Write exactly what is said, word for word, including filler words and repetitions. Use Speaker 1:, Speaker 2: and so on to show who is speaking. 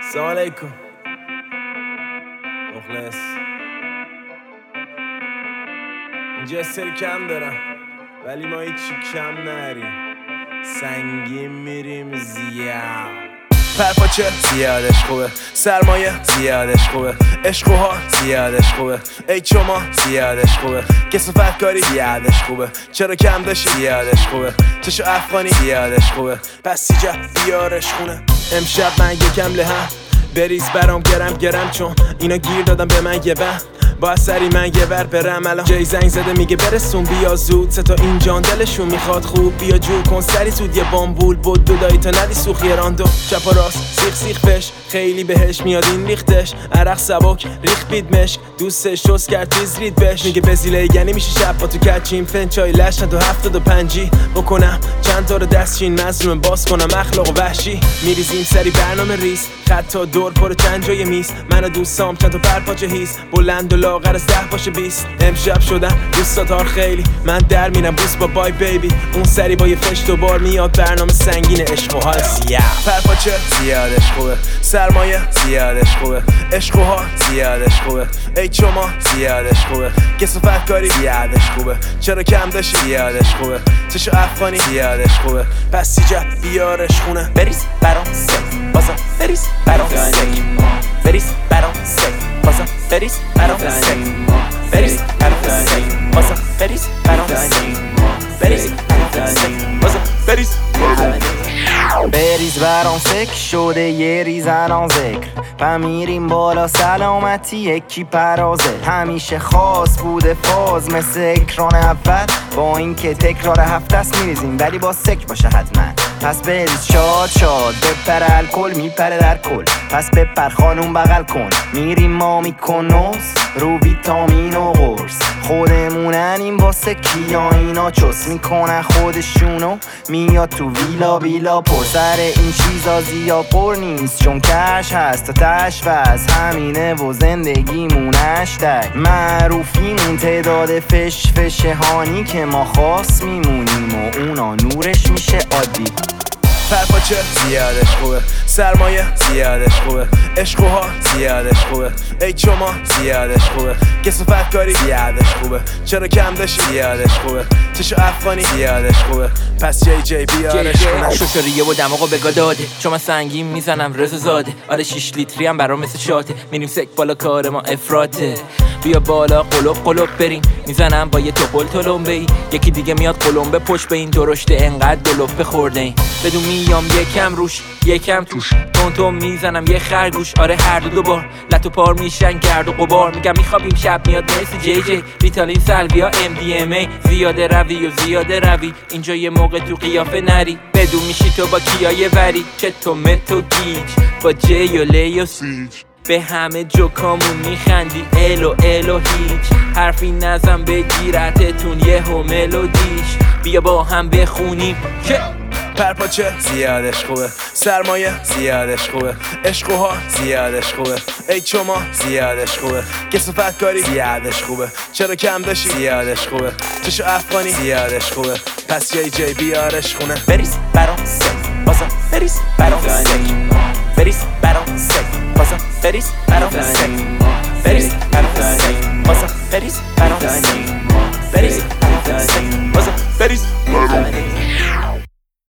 Speaker 1: السلام علیکم مخلص. اینجا سر کم دارم ولی ما هیچی کم نریم، سنگین میریم زیاد. پرپاچه زیادش خوبه، سرمایه زیادش خوبه، عشق و ها زیادش خوبه، ای چما زیادش خوبه، کسافت کاری زیادش خوبه، چرا کم داشتی زیادش خوبه، چشو افغانی زیادش خوبه، پس سیجه بیارش خونه. امشب من یکم لهم بریز برام گرم گرم، چون اینا گیر دادم به من یه بهم. با سری من یه ور برم الان جای زنگ زده میگه برسون بیا زود، سه تا این جان دلشون میخواد خوب بیا جور کن سری زود، یه بامبول بود دو دایی تا ندی سوخی راندو چپ و راست سیخ سیخ فش، خیلی بهش میاد این ریختش، عرق سبک ریخ بید مشک دوستش شست کرد تیز رید بش، میگه بزیله یعنی میشه شب با تو کچیم فن چای لشن تو هفتاد و پنجی بکنم چند تا رو دستچین مظلوم باز کنم اخلاق و وحشی، میریزیم سری برنامه ریس خط تا دور پر چند جای میز، من و دوستام چند تا پرپاچه هیس بلند و لاغر از ده باشه بیست. امشب شدم دوستاتار خیلی من در میرم بوس با بای بیبی، اون سری با یه فش دوبار میاد برنامه سنگین عشق و حال زیاد. پرپاچه زیادش خوبه، سرمایه زیادش خوبه، عشق و ها زیادش خوبه، ای چما زیادش خوبه، کسافت کاری زیادش خوبه، چرا کم داشتی زیادش خوبه، چشو افغانی زیادش خوبه، پس سیجه بیارش خونه.
Speaker 2: بریز برام سک بازا بریز برام سک بریز برام سک بازا بریز برام سک بریز برام سک بازا بریز برام سک بریز برام سک بازا بریز بریز برام سک شده یه ریزنان ذکر، پا میریم بالا سلامتی یکی پرازه، همیشه خاص بوده فاز مثل اکران اول، با این که تکرار هفته است میریزیم ولی با سک باشه حتما، پس بریز شاد شاد بپر الکل میپره در کل، پس بپر خانوم بغل کن میریم ما میکنوس رو ویتامین و قرص، خودمونن این واسه کیا اینا چس میکنن خودشونو میاد تو ویلا ویلا پر، سر این چیزا زیاد پر نیست چون کش هست تا تش وز همینه و زندگیمونش تک معروفیمون تعداد فش فش هانی که ما خاص میمونیم و اونا نورش میشه عادی.
Speaker 1: پرپاچه زیادش خوبه، سرمایه زیادش خوبه، عشق و ها زیادش خوبه، ای چما زیادش خوبه، کسافت کاری زیادش خوبه، چرا کم داشتی زیادش خوبه، چشو افغانی زیادش خوبه، پس جی جی بیارش کنه.
Speaker 2: شوشوریه و دماغو بگا داده چون من سنگین میزنم رضا زاده، آره شیش لیتری هم برام مثل شاته، میریم سک بالا کار ما افراطه، بیا بالا قلوب قلوب بریم میزنم با یه توپل تلمبه ای، یکی دیگه میاد قلمبه پشت به این درشته انقدر دلوب بخورده این، بدون میام یکم روش یکم توش تون تون میزنم یه خرگوش، آره هر دو دوبار لتو پار میشن گرد و غبار، میگم میخوابیم شب میاد مرسی جی جی ریتالین سلویا ام دی ام ای، زیاده روی و زیاده روی اینجا یه موقع تو قیافه نری، بدون میشی تو با کیای وری چه تو متو گیج با جی و لی و سیج، به همه جوکامون میخندی الو الو هیچ، حرفی نزن بگیرتتون یه هم ملودیش، بیا با هم بخونیم که
Speaker 1: پرپاچه زیادش خوبه، سرمایه زیادش خوبه، عشق و ها زیادش خوبه، ای چما زیادش خوبه، کسافت کاری زیادش خوبه، چرا کم داشتی زیادش خوبه، چشو افغانی زیادش خوبه، پس جی جی بیارش خونه.
Speaker 2: بریز برام سک بازا بریز برام سک بریز برام سک بازا بریز